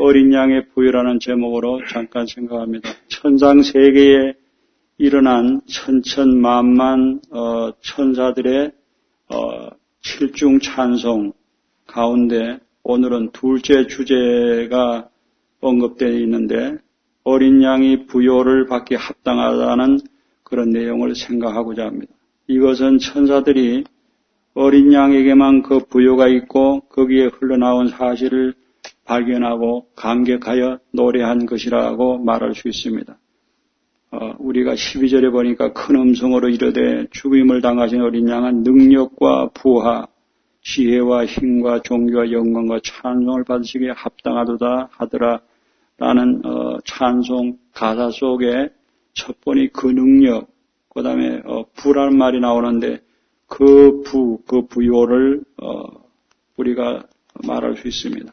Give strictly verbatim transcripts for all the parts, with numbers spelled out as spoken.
어린 양의 부요라는 제목으로 잠깐 생각합니다. 천상 세계에 일어난 천천만만 어, 천사들의 어, 칠중 찬송 가운데 오늘은 둘째 주제가 언급되어 있는데 어린 양이 부요를 받기 합당하다는 그런 내용을 생각하고자 합니다. 이것은 천사들이 어린 양에게만 그 부요가 있고 거기에 흘러나온 사실을 발견하고 감격하여 노래한 것이라고 말할 수 있습니다. 어, 우리가 십이 절에 보니까 큰 음성으로 이르되 죽임을 당하신 어린 양은 능력과 부하, 지혜와 힘과 존귀와 영광과 찬송을 받으시기에 합당하도다 하더라 라는 어, 찬송 가사 속에 첫 번이 그 능력, 그 다음에 어, 부라는 말이 나오는데 그 부, 그 부요를 어, 우리가 말할 수 있습니다.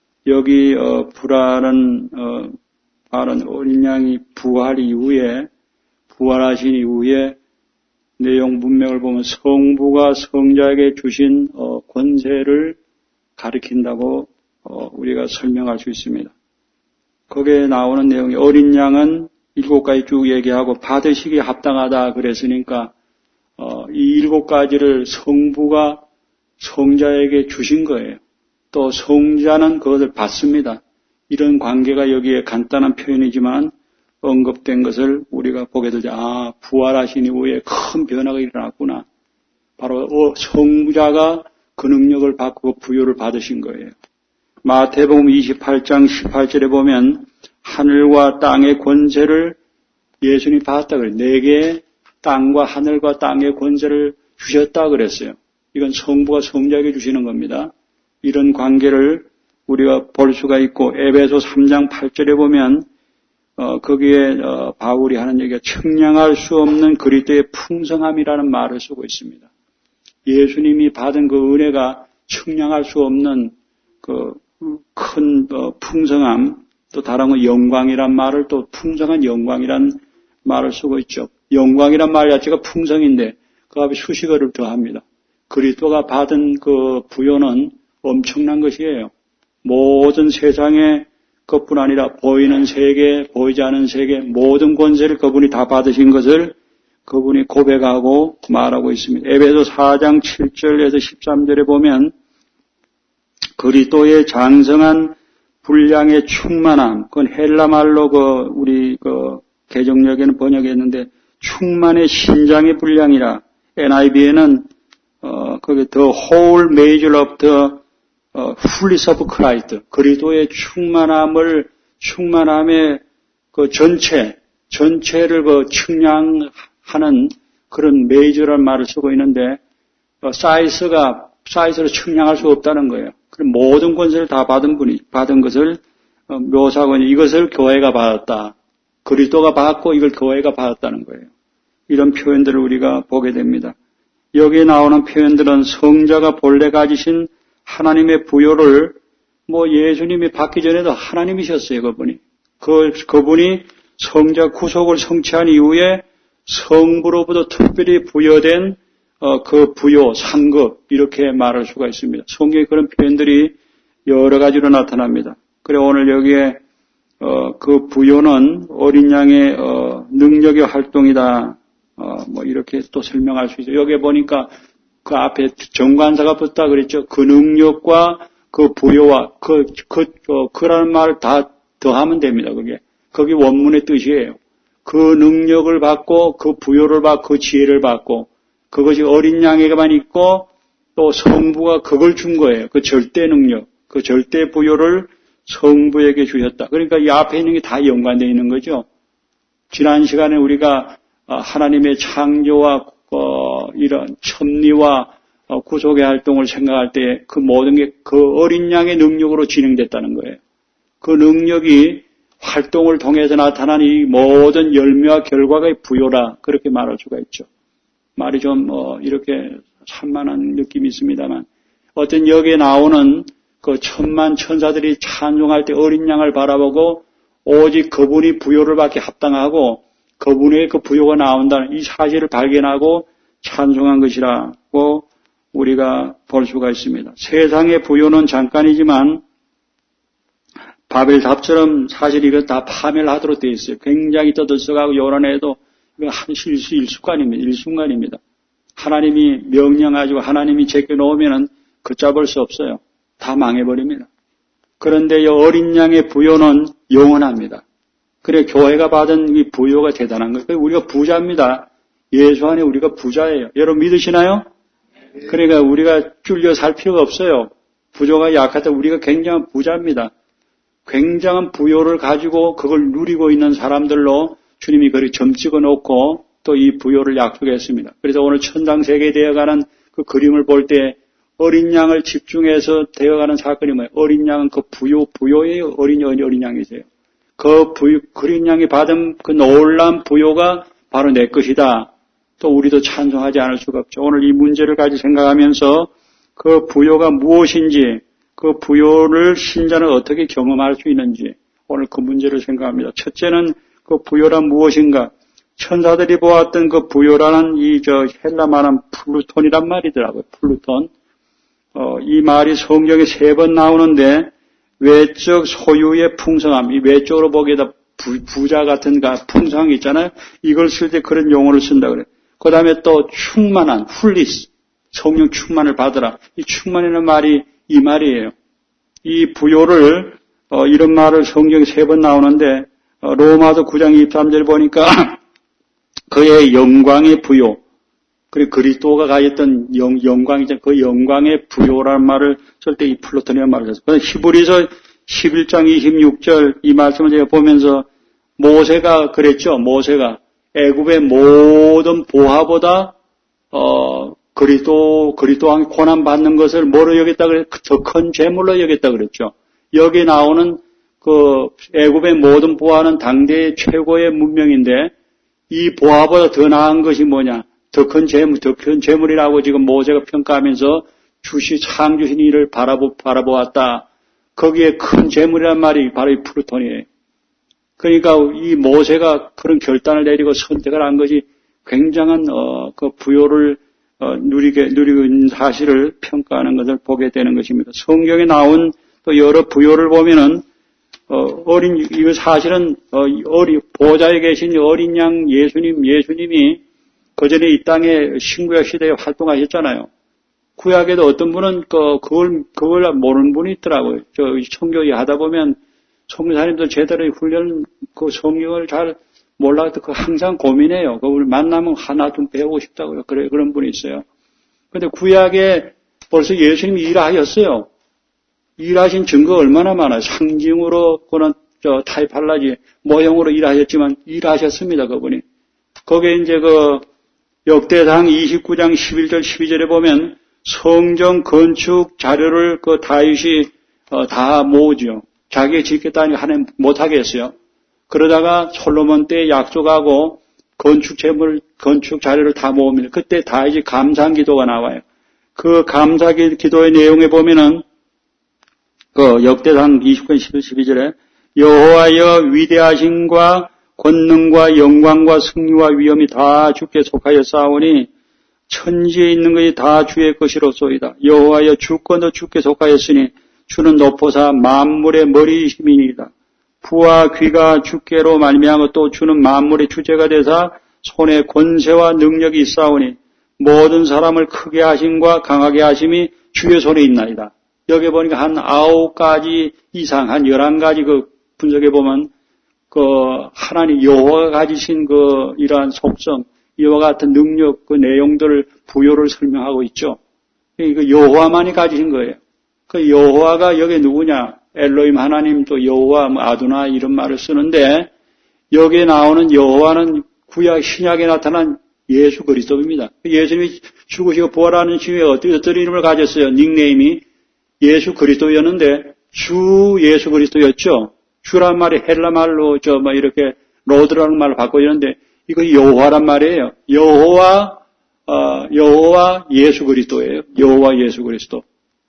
여기 어, 부라는 어, 말은 어린 양이 부활 이후에 부활하신 이후에 내용 문맥을 보면 성부가 성자에게 주신 어, 권세를 가리킨다고 어, 우리가 설명할 수 있습니다. 거기에 나오는 내용이 어린 양은 일곱 가지 쭉 얘기하고 받으시기에 합당하다 그랬으니까 어, 이 일곱 가지를 성부가 성자에게 주신 거예요. 또 성자는 그것을 받습니다. 이런 관계가 여기에 간단한 표현이지만 언급된 것을 우리가 보게 되죠. 아, 부활하신 이후에 큰 변화가 일어났구나. 바로 성자가 그 능력을 받고 부요를 받으신 거예요. 마태복음 이십팔 장 십팔 절에 보면 하늘과 땅의 권세를 예수님이 받았다 그래요. 내게 땅과 하늘과 땅의 권세를 주셨다 그랬어요. 이건 성부가 성자에게 주시는 겁니다. 이런 관계를 우리가 볼 수가 있고 에베소 삼 장 팔 절에 보면 어, 거기에 어, 바울이 하는 얘기가 측량할 수 없는 그리스도의 풍성함이라는 말을 쓰고 있습니다. 예수님이 받은 그 은혜가 측량할 수 없는 그 큰 어, 풍성함, 또 다른 건 영광이란 말을 또 풍성한 영광이란 말을 쓰고 있죠. 영광이란 말 자체가 풍성인데 그 앞에 수식어를 더합니다. 그리스도가 받은 그 부요는 엄청난 것이에요. 모든 세상의 것뿐 아니라 보이는 세계, 보이지 않은 세계, 모든 권세를 그분이 다 받으신 것을 그분이 고백하고 말하고 있습니다. 에베소 사 장 칠 절에서 십삼 절에 보면 그리스도의 장성한 분량의 충만함, 그건 헬라 말로 그 우리 그 개정역에는 번역했는데 충만의 신장의 분량이라 엔아이브이에는 어 거기 the whole measure of the 어, fullness of Christ, 그리스도의 충만함을, 충만함의 그 전체, 전체를 그 측량하는 그런 메이저라는 말을 쓰고 있는데, 어, 사이즈가, 사이즈로 측량할 수 없다는 거예요. 그럼 모든 권세를 다 받은 분이, 받은 것을 어, 묘사하고 있는 이것을 교회가 받았다. 그리스도가 받고 이걸 교회가 받았다는 거예요. 이런 표현들을 우리가 보게 됩니다. 여기에 나오는 표현들은 성자가 본래 가지신 하나님의 부요를 뭐 예수님이 받기 전에도 하나님이셨어요, 그분이. 그, 그분이 성자 구속을 성취한 이후에 성부로부터 특별히 부여된 어, 그 부요, 상급 이렇게 말할 수가 있습니다. 성경에 그런 표현들이 여러 가지로 나타납니다. 그래 오늘 여기에 어, 그 부요는 어린 양의 어, 능력의 활동이다. 어, 뭐 이렇게 또 설명할 수 있어요. 여기에 보니까 그 앞에 정관사가 붙다 그랬죠. 그 능력과 그 부요와 그, 그, 어, 그라는 말을 다 더하면 됩니다. 그게. 그게 원문의 뜻이에요. 그 능력을 받고 그 부요를 받고 그 지혜를 받고 그것이 어린 양에게만 있고 또 성부가 그걸 준 거예요. 그 절대 능력, 그 절대 부요를 성부에게 주셨다. 그러니까 이 앞에 있는 게 다 연관되어 있는 거죠. 지난 시간에 우리가 하나님의 창조와 어, 이런 섭리와 어, 구속의 활동을 생각할 때 그 모든 게 그 어린 양의 능력으로 진행됐다는 거예요. 그 능력이 활동을 통해서 나타난 이 모든 열매와 결과가 부요라 그렇게 말할 수가 있죠. 말이 좀 어, 이렇게 산만한 느낌이 있습니다만 어떤 여기에 나오는 그 천만 천사들이 찬송할 때 어린 양을 바라보고 오직 그분이 부요를 받기 합당하고 그분의 그 부요가 나온다는 이 사실을 발견하고 찬송한 것이라고 우리가 볼 수가 있습니다. 세상의 부요는 잠깐이지만 바벨탑처럼 사실 이거 다 파멸을 하도록 되어 있어요. 굉장히 떠들썩하고 요란해도 이거 한 실수 일순간입니다. 일순간입니다. 하나님이 명령하시고 하나님이 제껴놓으면은 걷잡을 수 없어요. 다 망해버립니다. 그런데 이 어린 양의 부요는 영원합니다. 그래 교회가 받은 이 부요가 대단한 거예요. 우리가 부자입니다. 예수 안에 우리가 부자예요. 여러분 믿으시나요? 그러니까 우리가 쫄려 살 필요가 없어요. 부조가 약하다 우리가 굉장한 부자입니다. 굉장한 부요를 가지고 그걸 누리고 있는 사람들로 주님이 그렇게 점 찍어 놓고 또 이 부요를 약속했습니다. 그래서 오늘 천당 세계에 되어가는 그 그림을 볼 때 어린 양을 집중해서 되어가는 사건이 뭐예요? 어린 양은 그 부요, 부요예요. 어린 양이 어린 양이세요. 그 부요, 어린 양이 받은 그 놀라운 부요가 바로 내 것이다. 또 우리도 찬송하지 않을 수가 없죠. 오늘 이 문제를 가지고 생각하면서 그 부요가 무엇인지, 그 부요를 신자는 어떻게 경험할 수 있는지 오늘 그 문제를 생각합니다. 첫째는 그 부요란 무엇인가? 천사들이 보았던 그 부요라는 이 저 헬라 말한 플루톤이란 말이더라고요. 플루톤. 어, 이 말이 성경에 세 번 나오는데 외적 소유의 풍성함, 이 외적으로 보기에다 부, 부자 같은 풍성함이 있잖아요. 이걸 쓸 때 그런 용어를 쓴다 그래요. 그 다음에 또 충만한, 훌리스, 성령 충만을 받으라. 이 충만이라는 말이 이 말이에요. 이 부요를 어, 이런 말을 성경에 세 번 나오는데 어, 로마서 구 장 이십삼 절 보니까 그의 영광의 부요, 그리고 그리스도가 가졌던 영, 영광이죠. 그 영광의 부요라는 말을 쓸 때 이 플루톤이라는 말을 썼어요. 히브리서 십일 장 이십육 절 이 말씀을 제가 보면서 모세가 그랬죠. 모세가 애굽의 모든 보화보다 어, 그리스도 그리스도 왕이 고난 받는 것을 뭐로 여겼다 그래? 더 큰 재물로 여겼다 그랬죠. 여기 나오는 그 애굽의 모든 보화는 당대의 최고의 문명인데 이 보화보다 더 나은 것이 뭐냐? 더 큰 재물, 더 큰 재물이라고 지금 모세가 평가하면서 주시 창조신 이를 바라보 바라보았다. 거기에 큰 재물이란 말이 바로 이 플루톤이에요. 그러니까 이 모세가 그런 결단을 내리고 선택을 한 것이 굉장한 어, 그 부요를 어, 누리게 누리고 있는 사실을 평가하는 것을 보게 되는 것입니다. 성경에 나온 또 여러 부요를 보면은 어, 어린 이거 사실은 어, 어리 보좌에 계신 어린 양 예수님 예수님이 그전에 이 땅에 신구약 시대에 활동하셨잖아요. 구약에도 어떤 분은 그 그걸 그걸 모르는 분이 있더라고요. 저 청교에 하다 보면 성교사님들 제대로 훈련 그 성경을 잘 몰라도 그 항상 고민해요. 그걸 만나면 하나 좀 배우고 싶다고요. 그래 그런 분이 있어요. 그런데 구약에 벌써 예수님이 일하셨어요. 일하신 증거 얼마나 많아요. 상징으로 그는 저 타이팔라지 모형으로 일하셨지만 일하셨습니다. 그분이. 거기에 이제 그 역대상 이십구 장 십일 절 십이 절에 보면 성전 건축 자료를 그 다윗이 어, 다 모으죠. 자기가 짓겠다니까 하나님 못하게 했어요. 그러다가 솔로몬 때 약속하고 건축 재물, 건축 자료를 다 모읍니다. 그때 다윗이 감사 기도가 나와요. 그 감사 기도의 내용에 보면은 그 역대상 이십구 장 십일, 십이 절에 여호와여 위대하심과 권능과 영광과 승리와 위엄이 다 주께 속하여 싸우니 천지에 있는 것이 다 주의 것이로소이다. 여호와여 주권도 주께 속하였으니 주는 높으사 만물의 머리이심이니이다. 부와 귀가 주께로 말미암아 또 주는 만물의 주제가 되사 손에 권세와 능력이 있사오니 모든 사람을 크게 하심과 강하게 하심이 주의 손에 있나이다. 여기 보니까 한 아홉 가지 이상, 한 열한 가지 그 분석해 보면 그 하나님 여호와가 가지신 그 이러한 속성, 이와 같은 능력, 그 내용들을 부요를 설명하고 있죠. 이거 여호와만이 가지신 거예요. 그 여호와가 여기 누구냐? 엘로임 하나님 또 여호와, 뭐 아두나 이런 말을 쓰는데 여기에 나오는 여호와는 구약 신약에 나타난 예수 그리스도입니다. 예수님이 죽으시고 부활하는 시에 어떤 어떤 이름을 가졌어요? 닉네임이 예수 그리스도였는데 주 예수 그리스도였죠. 주란 말이 헬라 말로 저 뭐 이렇게 로드라는 말로 바꿔지는데 이거 여호와란 말이에요. 여호와 어, 여호와 예수 그리스도예요. 여호와 예수 그리스도.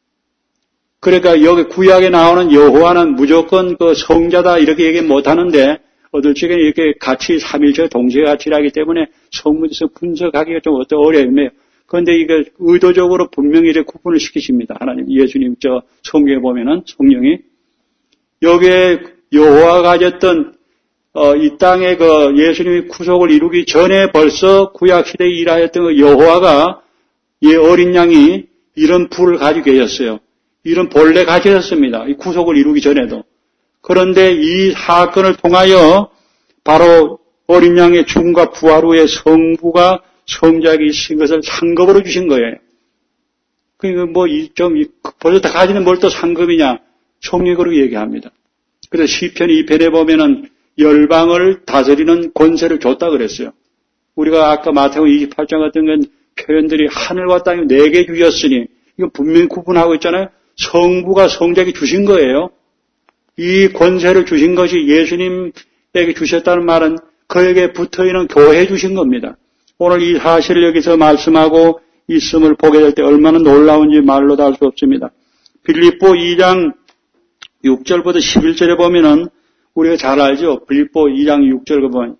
그러니까 여기 구약에 나오는 여호와는 무조건 그 성자다 이렇게 얘기 못 하는데 어떨 적에 이렇게 같이 삼일체 동시에 같이 하기 때문에 성문에서 분석하기가 좀 어려워요. 그런데 이게 의도적으로 분명히 이렇게 구분을 시키십니다. 하나님, 예수님 저 성경에 보면은 성령이 여기에 여호와가 가졌던 어, 이 땅에 그 예수님이 구속을 이루기 전에 벌써 구약 시대에 일하였던 그 여호와가 이 어린 양이 이런 부를 가지고 계셨어요. 이런 본래 가지셨습니다. 이 구속을 이루기 전에도. 그런데 이 사건을 통하여 바로 어린 양의 죽음과 부활 후에 성부가 성자에게 있으신 것을 상급으로 주신 거예요. 그러니까 뭐, 이, 좀, 벌써 다 가지는 뭘 또 상급이냐? 성령이 그렇게 얘기합니다. 그래서 시편 이 편에 보면은 열방을 다스리는 권세를 줬다 그랬어요. 우리가 아까 마태복음 이십팔 장 같은 건 표현들이 하늘과 땅이 네 개 주셨으니, 이거 분명히 구분하고 있잖아요. 성부가 성자에게 주신 거예요. 이 권세를 주신 것이 예수님에게 주셨다는 말은 그에게 붙어있는 교회에 주신 겁니다. 오늘 이 사실을 여기서 말씀하고 있음을 보게 될 때 얼마나 놀라운지 말로도 할 수 없습니다. 빌립보 이 장 육 절부터 십일 절에 보면은 우리가 잘 알죠. 빌립보 이 장 육 절 보면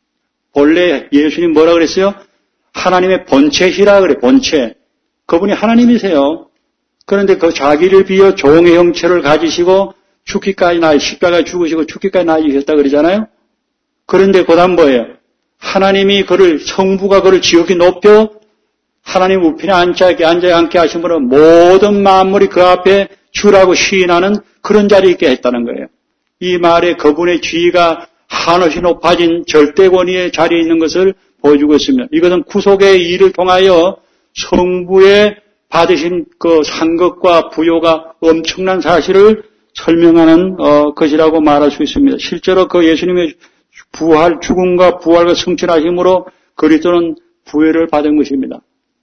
본래 예수님 뭐라 그랬어요? 하나님의 본체시라 그래. 본체. 그분이 하나님이세요. 그런데 그 자기를 비어 종의 형체를 가지시고 죽기까지 나 십자가에 죽으시고 죽기까지 나아지셨다 그러잖아요. 그런데 그다음 뭐예요? 하나님이 그를 성부가 그를 지극히 높여 하나님 우편에 앉아 앉게 하심으로 모든 만물이 그 앞에 주라고 시인하는 그런 자리에 있게 했다는 거예요. 이 말에 그분의 지위가 한없이 높아진 절대 권위의 자리에 있는 것을 보여주고 있습니다. 이것은 구속의 일을 통하여 성부의 받으신 그 상급과 부요가 엄청난 사실을 설명하는 어, 것이라고 말할 수 있습니다. 실제로 그 예수님의 부활, 죽음과 부활과 승천하심으로 그리스도는 부여를 받은 것입니다.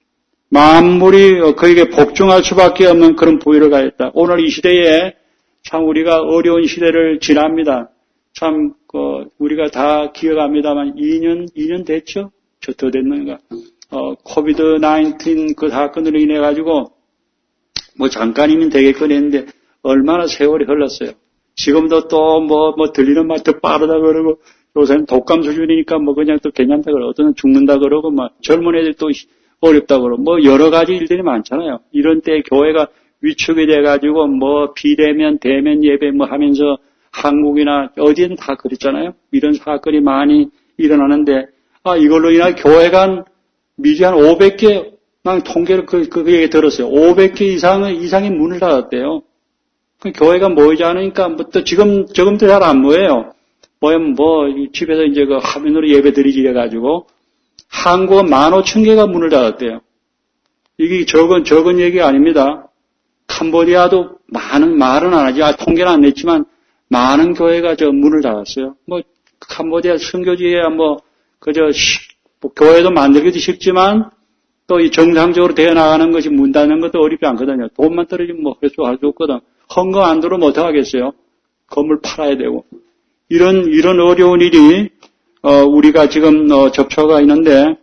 만물이 그에게 복종할 수밖에 없는 그런 부여를 가졌다. 오늘 이 시대에 참 우리가 어려운 시대를 지납니다. 참 그 우리가 다 기억합니다만 이 년, 이 년 됐죠? 저 더 됐는가? 어, 코비드 나인틴 그 사건으로 인해 가지고 뭐 잠깐이면 되겠거니 했는데 얼마나 세월이 흘렀어요. 지금도 또 뭐, 뭐 들리는 말 더 빠르다 그러고 요새는 독감 수준이니까 뭐 그냥 또 괜찮다 그러고 어떤 죽는다 그러고 막 젊은 애들 또 어렵다 그러고 뭐 여러 가지 일들이 많잖아요. 이런 때 교회가 위축이 돼가지고 뭐 비대면 대면 예배 뭐 하면서 한국이나 어디든 다 그랬잖아요. 이런 사건이 많이 일어나는데 아 이걸로 인해 교회가 미지 한 오백 개만 통계를 그, 그, 그 얘기 들었어요. 오백 개 이상의 이상의 문을 닫았대요. 그 교회가 모이지 않으니까 뭐 또 지금 지금도 잘 안 모여요. 모이면 뭐 집에서 이제 그 화면으로 예배 드리지 해가지고 한국은 만 오천 개가 문을 닫았대요. 이게 적은 적은 얘기 아닙니다. 캄보디아도 많은 말은 안 하지, 아, 통계는 안 냈지만 많은 교회가 저 문을 닫았어요. 뭐 캄보디아 선교지에 뭐 그저 뭐 교회도 만들기도 쉽지만 또 이 정상적으로 되어 나가는 것이 문 닫는 것도 어렵지 않거든요. 돈만 떨어지면 뭐 할 수 할 수 없거든. 헌금 안 들어오면 어떡하겠어요? 건물 팔아야 되고. 이런, 이런 어려운 일이, 어, 우리가 지금, 어, 접초가 있는데,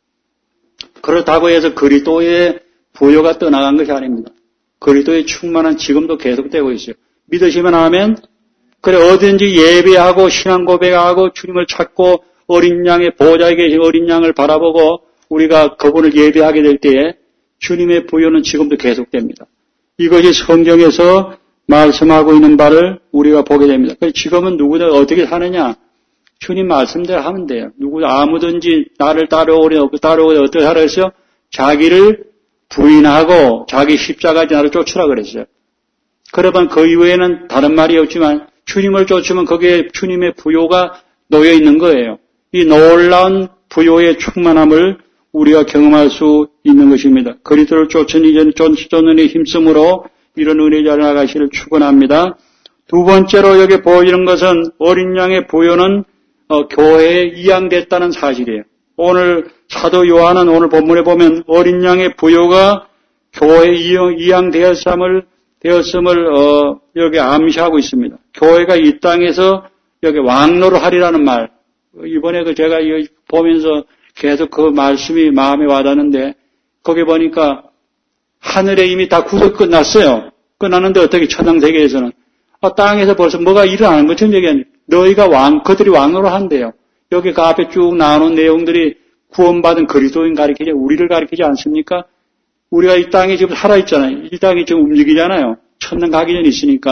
그렇다고 해서 그리스도의 부여가 떠나간 것이 아닙니다. 그리스도의 충만한 지금도 계속되고 있어요. 믿으시면 하면, 그래, 어딘지 예배하고, 신앙 고백하고, 주님을 찾고, 어린 양의 보호자에 계신 어린 양을 바라보고, 우리가 그분을 예배하게 될 때에, 주님의 부여는 지금도 계속됩니다. 이것이 성경에서 말씀하고 있는 바를 우리가 보게 됩니다. 지금은 누구나 어떻게 사느냐? 주님 말씀대로 하면 돼요. 누구 아무든지 나를 따라오래 따라오래 어떻게 하라 했어요? 자기를 부인하고 자기 십자가 나를 쫓으라 그랬어요. 그러면 그 이후에는 다른 말이 없지만 주님을 쫓으면 거기에 주님의 부요가 놓여 있는 거예요. 이 놀라운 부요의 충만함을 우리가 경험할 수 있는 것입니다. 그리스도를 쫓은 이전 쫓는 이 힘쓰므로 이런 은혜 자리 나가시를 축원합니다. 두 번째로 여기 보이는 것은 어린 양의 부요는 어, 교회에 이양됐다는 사실이에요. 오늘 사도 요한은 오늘 본문에 보면 어린 양의 부요가 교회에 이양되었음을 되었음을 어, 여기 암시하고 있습니다. 교회가 이 땅에서 여기 왕노를 하리라는 말. 이번에 그 제가 보면서 계속 그 말씀이 마음에 와닿는데 거기 보니까 하늘에 이미 다 구속 끝났어요. 끝났는데 어떻게 천당 세계에서는 아, 땅에서 벌써 뭐가 일어나는 것처럼 얘기하는 너희가 왕, 그들이 왕노를 한대요. 여기 그 앞에 쭉 나오는 내용들이 구원받은 그리스도인 가리키지 우리를 가리키지 않습니까? 우리가 이 땅에 지금 살아있잖아요. 이 땅이 지금 움직이잖아요. 천당 가기 전에 있으니까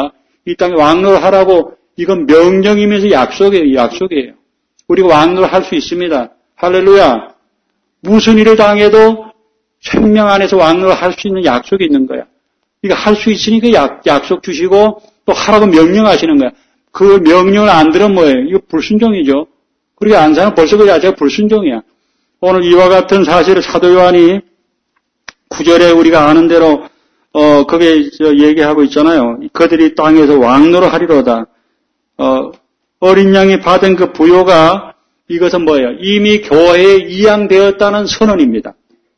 이 땅에 왕노하라고 이건 명령이면서 약속이에요. 약속이에요. 우리가 왕노할 수 있습니다. 할렐루야. 무슨 일을 당해도 생명 안에서 왕노할 수 있는 약속이 있는 거야. 이거 할 수 있으니까 약, 약속 주시고 또 하라고 명령하시는 거야. 그 명령을 안 들으면 뭐예요? 이거 불순종이죠. 그렇게 안 사면 벌써 그 자체가 불순종이야. 오늘 이와 같은 사실을 사도 요한이 구절에 우리가 아는 대로 어 거기에 얘기하고 있잖아요. 그들이 땅에서 왕노를 하리로다. 어 어린 양이 받은 그 부요가 이것은 뭐예요? 이미 교회에 이양되었다는 선언입니다.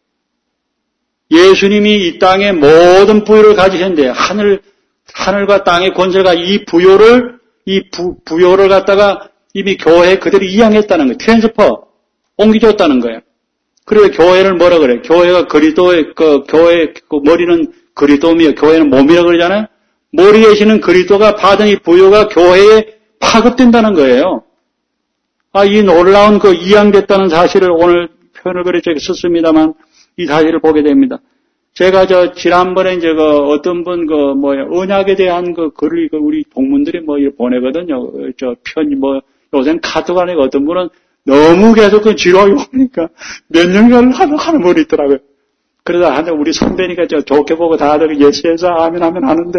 예수님이 이 땅에 모든 부요를 가지셨는데 하늘 하늘과 땅의 권세가 이 부요를 이 부, 부요를 갖다가 이미 교회에 그들이 이양했다는 거예요. 트랜스퍼 옮겨줬다는 거예요. 그리고 교회를 뭐라 그래? 교회가 그리스도의 그 교회 그 머리는 그리스도며 교회는 몸이라고 그러잖아요. 머리에 계시는 그리스도가 받은 이 부요가 교회에 파급된다는 거예요. 아, 이 놀라운 그 이양됐다는 사실을 오늘 표현을 그렇게 썼습니다만 이 사실을 보게 됩니다. 제가 저 지난번에 이제 그 어떤 분 그 뭐야 언약에 대한 그 글을 그 우리 동문들이 뭐 보내거든요. 저 편지 뭐 요새는 카드가 아니고 어떤 분은 너무 계속 그 지루하게 보니까 몇 년간을 하는 하는 분이 있더라고요. 그러다 한 우리 선배니까 저 좋게 보고 다들 예수에서 아멘 아멘 하는데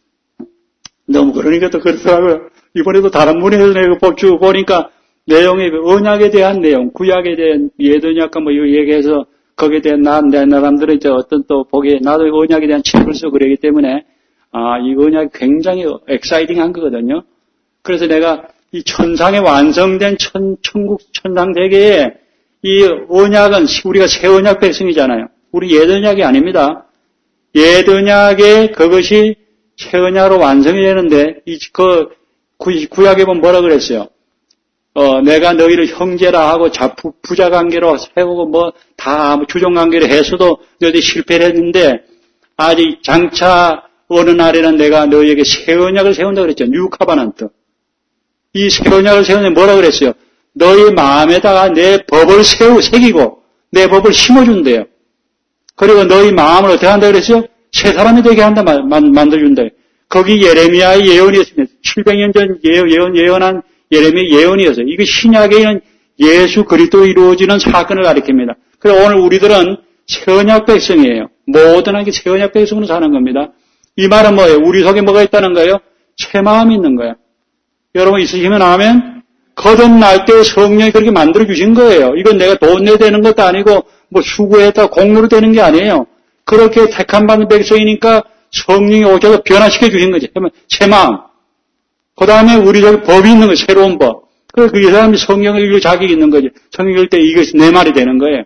너무 그러니까 또 그렇더라고요. 이번에도 다른 분이 해서 내가 쭉 보니까 내용이 그 언약에 대한 내용, 구약에 대한 예언약과 뭐 이거 얘기해서 거기에 대한 나, 내 사람들은 이제 어떤 또 보기에 나도 언약에 대한 책을 쓰고 그러기 때문에 아, 이 언약이 굉장히 엑사이팅한 거거든요. 그래서 내가 이 천상에 완성된 천, 천국, 천상 세계에 이 언약은 우리가 새 언약 백성이잖아요. 우리 옛 언약이 아닙니다. 옛 언약에 그것이 새 언약으로 완성이 되는데 이, 그 구약에 보면 뭐라 그랬어요? 어, 내가 너희를 형제라 하고 자부, 부자 관계로 세우고 뭐 다 주종 관계로 해서도 너희들이 실패를 했는데 아직 장차 어느 날에는 내가 너희에게 새 언약을 세운다 그랬죠. 뉴 카바넌트. 이 새 언약을 세우는데 뭐라 그랬어요? 너희 마음에다가 내 법을 세우, 새기고 내 법을 심어준대요. 그리고 너희 마음을 어떻게 한다 그랬어요? 새 사람이 되게 한다, 만, 만들어준다. 거기 예레미야의 예언이었습니다. 칠백 년 전 예언, 예언한 예레미야 예언이었어요. 이거 신약에는 예수 그리스도 이루어지는 사건을 가리킵니다. 그래서 오늘 우리들은 새 언약 백성이에요. 모든 한게 새 언약 백성으로 사는 겁니다. 이 말은 뭐예요? 우리 속에 뭐가 있다는 거예요? 새 마음이 있는 거예요. 여러분 있으시면 아멘? 거듭날 때 성령이 그렇게 만들어 주신 거예요. 이건 내가 돈 내야 되는 것도 아니고 뭐 수고했다 공로로 되는 게 아니에요. 그렇게 택한 받은 백성이니까 성령이 오셔서 변화시켜 주신 거지. 새 마음. 그 다음에 우리 저기 법이 있는 거예요. 새로운 법. 그래서 그 사람이 성경을 읽을 자격이 있는 거지. 성경 읽을 때 이것이 내 말이 되는 거예요.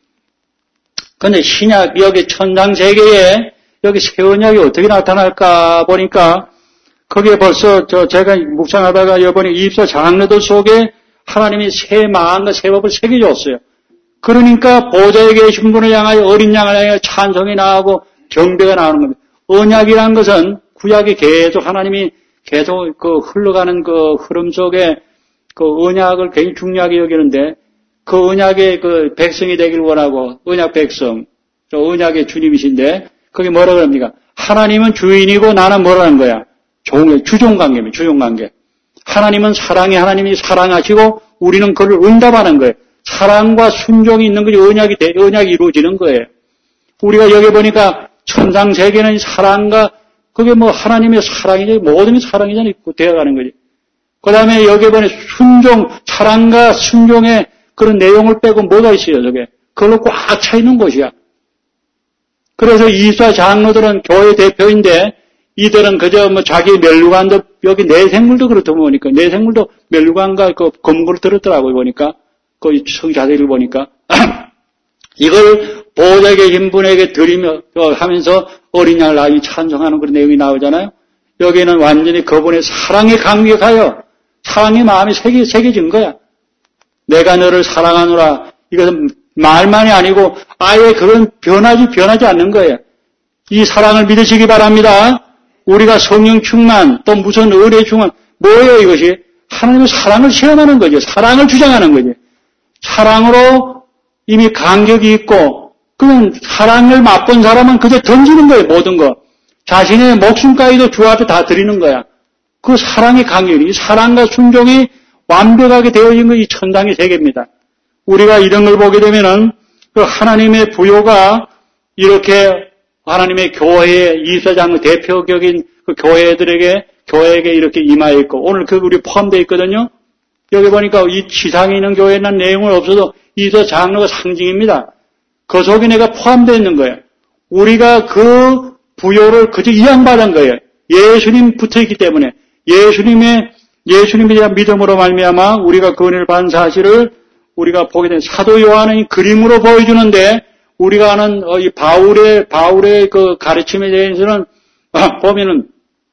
그런데 신약, 여기 천상 세계에 여기 새 언약이 어떻게 나타날까 보니까 거기에 벌써 저 제가 묵상하다가 이번에 이십사 장로들 속에 하나님이 새 마음과 새 법을 새겨줬어요. 그러니까 보좌에 계신 분을 향하여 어린 양을 향하여 찬송이 나오고 경배가 나오는 겁니다. 언약이라는 것은 구약이 계속 하나님이 계속 그 흘러가는 그 흐름 속에 그 언약을 굉장히 중요하게 여기는데 그 언약의 그 백성이 되길 원하고 언약 백성, 저 언약의 주님이신데 그게 뭐라 그럽니까? 하나님은 주인이고 나는 뭐라는 거야? 종, 주종관계입니다. 주종관계. 하나님은 사랑의 하나님이 사랑하시고 우리는 그를 응답하는 거예요. 사랑과 순종이 있는 것이 언약이, 언약이 이루어지는 거예요. 우리가 여기 보니까 천상 세계는 사랑과 그게 뭐 하나님의 사랑이지 모든 게 사랑이잖아 있고 되어가는 거지. 그 다음에 여기 보니 순종, 사랑과 순종의 그런 내용을 빼고 뭐가 있어요, 저게. 그걸로 꽉 차 있는 곳이야. 그래서 이사 장로들은 교회 대표인데 이들은 그저 뭐 자기 멸류관도 여기 내생물도 그렇다 보니까 내생물도 멸류관과 그 검거를 들었더라고요 보니까 그 성자들을 보니까 이걸 보좌에 계신 분에게 드리며 하면서 어린 양을 아이 찬송하는 그런 내용이 나오잖아요. 여기는 완전히 그분의 사랑에 감격하여 사랑의 마음이 새겨, 새겨진 거야. 내가 너를 사랑하노라. 이것은 말만이 아니고 아예 그건 변하지 변하지 않는 거예요. 이 사랑을 믿으시기 바랍니다. 우리가 성령 충만 또 무슨 은혜 충만 뭐예요 이것이? 하나님의 사랑을 체험하는 거죠. 사랑을 주장하는 거죠. 사랑으로 이미 간격이 있고 그건 사랑을 맛본 사람은 그저 던지는 거예요. 모든 거. 자신의 목숨까지도 주 앞에 다 드리는 거야. 그 사랑의 강렬이, 이 사랑과 순종이 완벽하게 되어진 거 이 천당의 세계입니다. 우리가 이런 걸 보게 되면은 그 하나님의 부요가 이렇게 하나님의 교회의 이사장 대표격인 그 교회들에게 교회에게 이렇게 임하여 있고 오늘 그 우리 포함되어 있거든요. 여기 보니까 이 지상에 있는 교회는 내용은 없어도 이사 장로가 상징입니다. 그 속에 내가 포함되어 있는 거예요. 우리가 그 부요를 그저 이양받은 거예요. 예수님 붙어있기 때문에 예수님의 예수님에 대한 믿음으로 말미암아 우리가 그 은혜를 받은 사실을 우리가 보게 된 사도 요한은 그림으로 보여주는데 우리가 아는 이 바울의 바울의 그 가르침에 대해서는 보면은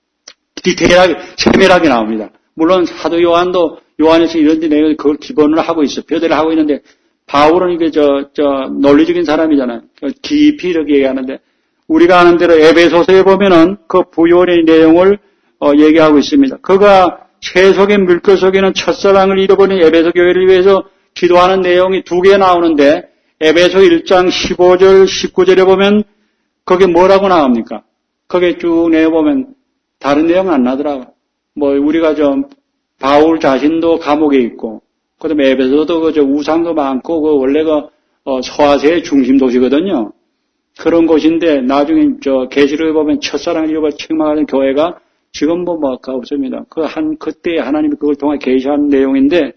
디테일하게 세밀하게 나옵니다. 물론 사도 요한도 요한에서 이런 데 내가 그걸 기본으로 하고 있어. 표대를 하고 있는데 바울은 이게 저 저 논리적인 사람이잖아요. 깊이 이렇게 얘기하는데 우리가 아는 대로 에베소서에 보면은 그 부요의 내용을 어, 얘기하고 있습니다. 그가 새 속의 물결 속에는 첫사랑을 잃어버린 에베소 교회를 위해서 기도하는 내용이 두 개 나오는데 에베소 일 장 십오 절 십구 절에 보면 거기에 뭐라고 나옵니까? 거기에 쭉 내보면 다른 내용은 안 나더라고요. 뭐 우리가 좀 바울 자신도 감옥에 있고 그다음에 에베소도 그 저 우상도 많고 그 원래가 어, 서아시아의 중심 도시거든요. 그런 곳인데 나중에 저 계시록에 보면 첫사랑을 잃어버린 책망하는 교회가 지금 뭐 뭐가 없습니다. 그 한 그때 하나님이 그걸 통해 계시한 내용인데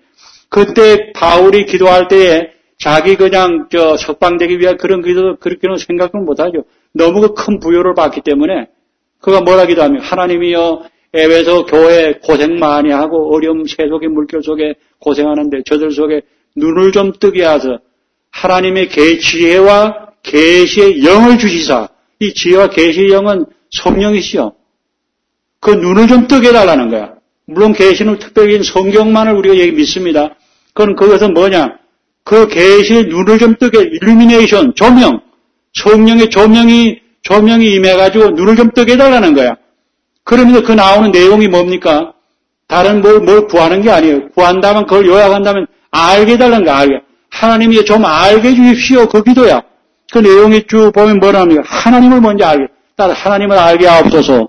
그때 바울이 기도할 때에 자기 그냥 저 석방되기 위한 그런 기도 그렇게는 생각을 못하죠. 너무 그 큰 부요를 받기 때문에 그가 뭐라 기도하면 하나님이여 에베소 교회 고생 많이 하고 어려움 세속의 물결 속에 고생하는데 저들 속에 눈을 좀 뜨게 하서 하나님의 계 지혜와 계시의 영을 주시사 이 지혜와 계시의 영은 성령이시요. 그 눈을 좀 뜨게 해달라는 거야. 물론 계시는 특별히 성경만을 우리가 여기 믿습니다. 그건 그것은 뭐냐? 그 계시의 눈을 좀 뜨게 일루미네이션 조명 성령의 조명이 조명이 임해가지고 눈을 좀 뜨게 해달라는 거야. 그러면서 그 나오는 내용이 뭡니까? 다른 뭘, 뭘 구하는 게 아니에요. 구한다면 그걸 요약한다면 알게 해달라는 거야. 알게. 하나님이 좀 알게 해주십시오. 그 기도야. 그 내용이 쭉 보면 뭐랍니까? 하나님을 먼저 알게. 따라 하나님을 알게 하옵소서.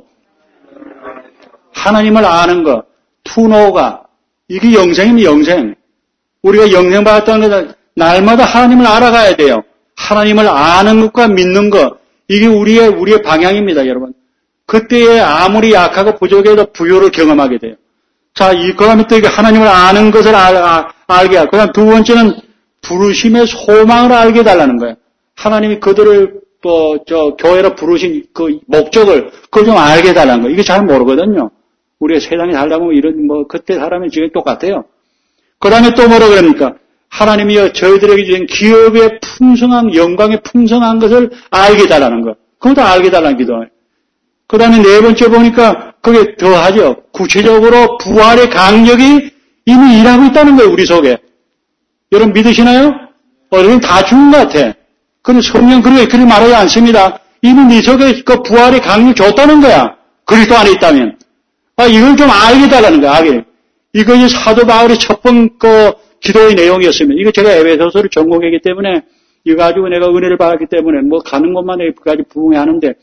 하나님을 아는 것, 투노가 이게 영생이면 영생. 우리가 영생 받았다는 것은 날마다 하나님을 알아가야 돼요. 하나님을 아는 것과 믿는 것 이게 우리의 우리의 방향입니다, 여러분. 그때에 아무리 약하고 부족해도 부요를 경험하게 돼요. 자, 이 그다음에 또 이게 하나님을 아는 것을 알, 아, 알게 하고, 그다음 두 번째는 부르심의 소망을 알게 해달라는 거예요. 하나님이 그들을 또 저 교회로 부르신 그 목적을 그걸 좀 알게 해달라는 거예요. 이게 잘 모르거든요. 우리가 세상에 살다 보면 이런 뭐 그때 사람이 지금 똑같아요. 그 다음에 또 뭐라 그럽니까? 하나님이 저희들에게 주신 기업의 풍성한 영광의 풍성한 것을 알게 해달라는 거. 그것도 알게 해달라는 기도예요. 그 다음에 네 번째 보니까 그게 더하죠. 구체적으로 부활의 강력이 이미 일하고 있다는 거예요. 우리 속에. 여러분 믿으시나요? 어른이 다 죽은 것 같아. 그런데 성령 그렇게 그렇게 말하지 않습니다. 이미 네 속에 그 부활의 강력이 줬다는 거야. 그리스도 안에 있다면. 아, 이걸 좀 알게 해달라는 거야. 알게. 이것이 사도 바울의 첫 번 그 기도의 내용이었습니다. 이거 제가 에베소서를 전공했기 때문에 이거 가지고 내가 은혜를 받았기 때문에 뭐 가는 것만 여기까지 부흥하는데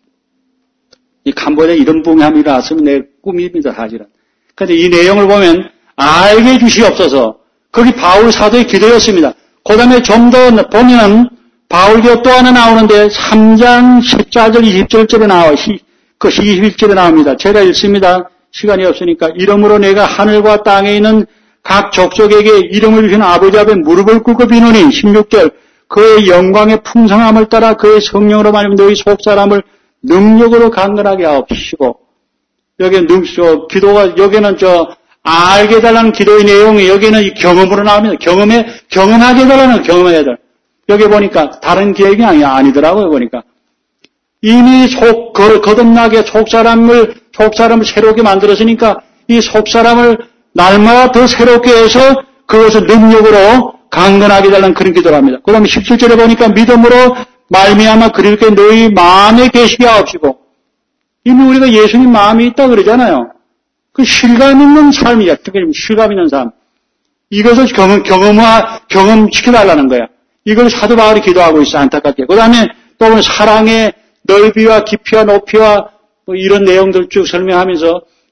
이 캄보디아에 이런 부흥함이 일어났으면 내 꿈입니다, 사실은. 그런데 이 내용을 보면 알게 해주시옵소서. 거기 바울 사도의 기도였습니다. 그 다음에 좀 더 보면은 바울 기도 또 하나 나오는데 삼 장 십사 절 이십 절에 나와, 그 이십일 절에 나옵니다. 제가 읽습니다. 시간이 없으니까. 이러므로 내가 하늘과 땅에 있는 각 족속에게 이름을 주신 아버지 앞에 무릎을 꿇고 비노니 십육 절 그의 영광의 풍성함을 따라 그의 성령으로 말하면 너희 속사람을 능력으로 강건하게 하옵시고 여기 능, 저, 기도가 여기는 저 알게 해달라는 기도의 내용이 여기는 이 경험으로 나옵니다. 경험에 경험하게 해달라는 경험에 해달. 여기 보니까 다른 계획이 아니, 아니더라고요. 보니까 이미 속 거, 거듭나게 속사람을 속사람을 새롭게 만들었으니까 이 속사람을 날마다 더 새롭게 해서 그것을 능력으로 강건하게 해달라는 그런 기도를 합니다. 그 다음에 십칠 절에 보니까 믿음으로 말미암아 그렇게 너희 마음에 계시게 하옵시고 이미 우리가 예수님 마음이 있다 그러잖아요. 그 실감 있는 삶이야. 특히 실감 있는 삶. 이것을 경험, 경험화, 경험시켜달라는 거야. 이걸 사도 바울이 기도하고 있어, 안타깝게. 그 다음에 또 오늘 사랑의 넓이와 깊이와 높이와 뭐 이런 내용들 쭉 설명하면서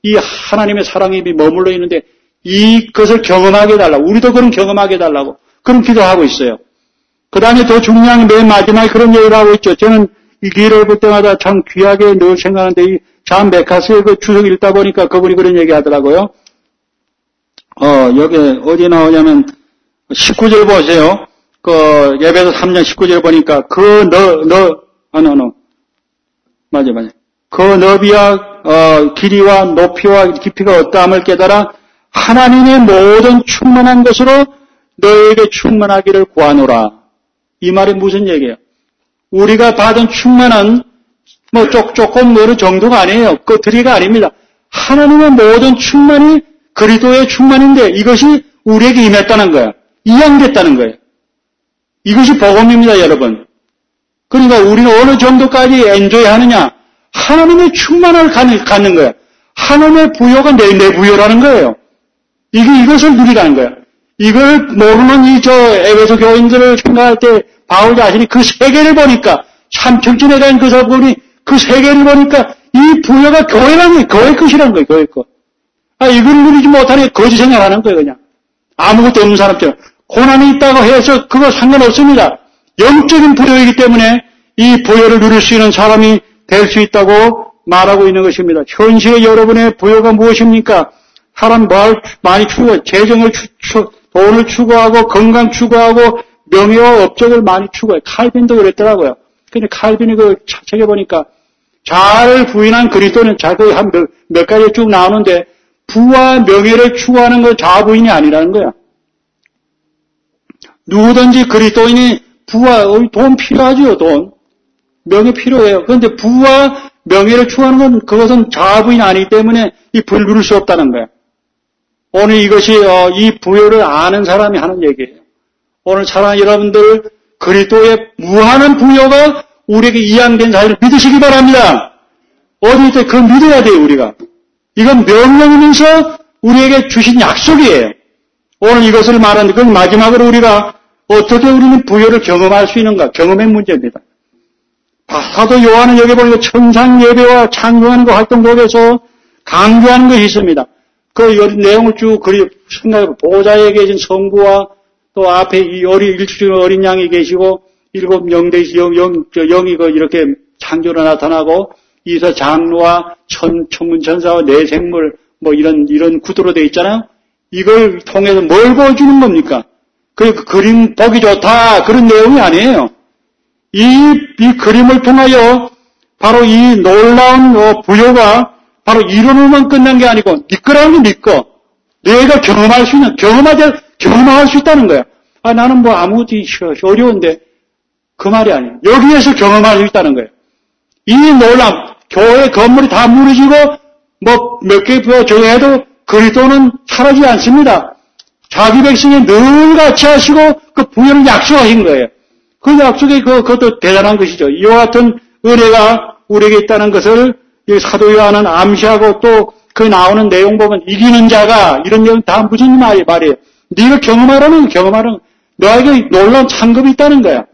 이 하나님의 사랑이 머물러 있는데 이것을 경험하게 해달라고, 우리도 그런 경험하게 해달라고 그런 기도하고 있어요. 그 다음에 더 중요한 맨 마지막에 그런 얘기를 하고 있죠. 저는 이 기회를 볼 때마다 참 귀하게 늘 생각하는데 이 잔 메카스의 그 주석 읽다 보니까 그분이 그런 얘기 하더라고요. 어, 여기 어디 나오냐면 십구 절 보세요. 그 에베소 삼 장 십구 절 보니까 그 너, 너, 아니, 아니, 맞아, 맞아. 그 너비와 어, 길이와 높이와 깊이가 어떠함을 깨달아 하나님의 모든 충만한 것으로 너에게 충만하기를 구하노라. 이 말이 무슨 얘기예요? 우리가 받은 충만한 뭐 쪽, 조금 어느 정도가 아니에요. 끝들이가 아닙니다. 하나님의 모든 충만이 그리스도의 충만인데 이것이 우리에게 임했다는 거예요. 이양됐다는 거예요. 이것이 복음입니다, 여러분. 그러니까 우리는 어느 정도까지 엔조이 하느냐? 하나님의 충만을 갖는 거예요. 하나님의 부여가 내, 내 부여라는 거예요. 이게 이것을 누리라는 거예요. 이걸 모르는 이 저 에베소 교인들을 생각할 때 바울 자신이 그 세계를 보니까 삼층진에 간 그 사람이 그 세계를 보니까 이 부여가 교회라는 거예요. 교회 것이라는 거예요. 교회 것. 아, 이걸 누리지 못하니 거짓 생각하는 거예요. 그냥. 아무것도 없는 사람처럼. 고난이 있다고 해서 그거 상관없습니다. 영적인 부여이기 때문에 이 부여를 누릴 수 있는 사람이 될 수 있다고 말하고 있는 것입니다. 현실의 여러분의 부여가 무엇입니까? 사람 뭘 많이 추구해요. 재정을 추, 추, 돈을 추구하고 건강 추구하고 명예와 업적을 많이 추구해요. 칼빈도 그랬더라고요. 근데 칼빈이 그 책에 보니까 잘 부인한 그리스도는 잘 거의 한 몇, 몇 가지 쭉 나오는데 부와 명예를 추구하는 건 자부인이 아니라는 거야. 누구든지 그리스도인이 부와 돈 필요하죠. 돈. 명예 필요해요. 그런데 부와 명예를 추구하는 건 그것은 자부인이 아니기 때문에 이 부를 누릴 수 없다는 거야. 오늘 이것이 어, 이 부여를 아는 사람이 하는 얘기예요. 오늘 사랑하는 여러분들 그리스도의 무한한 부여가 우리에게 이양된 사실을 믿으시기 바랍니다. 어디 있을 때 그걸 믿어야 돼요, 우리가. 이건 명령이면서 우리에게 주신 약속이에요. 오늘 이것을 말하는데 그건 마지막으로 우리가 어떻게 우리는 부여를 경험할 수 있는가? 경험의 문제입니다. 사도 요한은 여기 보니까 천상 예배와 창조하는 그 활동 속에서 강조하는 것이 있습니다. 그 내용을 쭉 그리 생각해보면 보좌에 계신 성부와 또 앞에 이 어린 일주일 어린 양이 계시고 일곱 영대 영, 영, 영이 그 이렇게 창조로 나타나고 이서 장로와 천, 천문천사와 내생물 뭐 이런 이런 구도로 되어 있잖아요. 이걸 통해서 뭘 보여주는 겁니까? 그, 그 그림 보기 좋다 그런 내용이 아니에요. 이, 이 그림을 통하여 바로 이 놀라운 어, 부여가 바로 이론으로만 끝난 게 아니고 니꺼라는 게 니꺼. 내가 경험할 수 있는 경험하자 경험할 수 있다는 거야. 아 나는 뭐 아무것도 어려운데 그 말이 아니에요. 여기에서 경험할 수 있다는 거예요. 이 놀람 교회 건물이 다 무너지고 뭐 몇 개 저해도 그리스도는 사라지지 않습니다. 자기 백성이 늘 같이 하시고 그 부여를 약속하신 거예요. 그 약속이 그, 그것도 대단한 것이죠. 이와 같은 은혜가 우리에게 있다는 것을 사도 요한은 암시하고 또 그 나오는 내용 보면 이기는 자가 이런 내용 다 무슨 말이, 말이에요. 네가 경험하라는 경험하라는 너에게 놀라운 상급이 있다는 거야.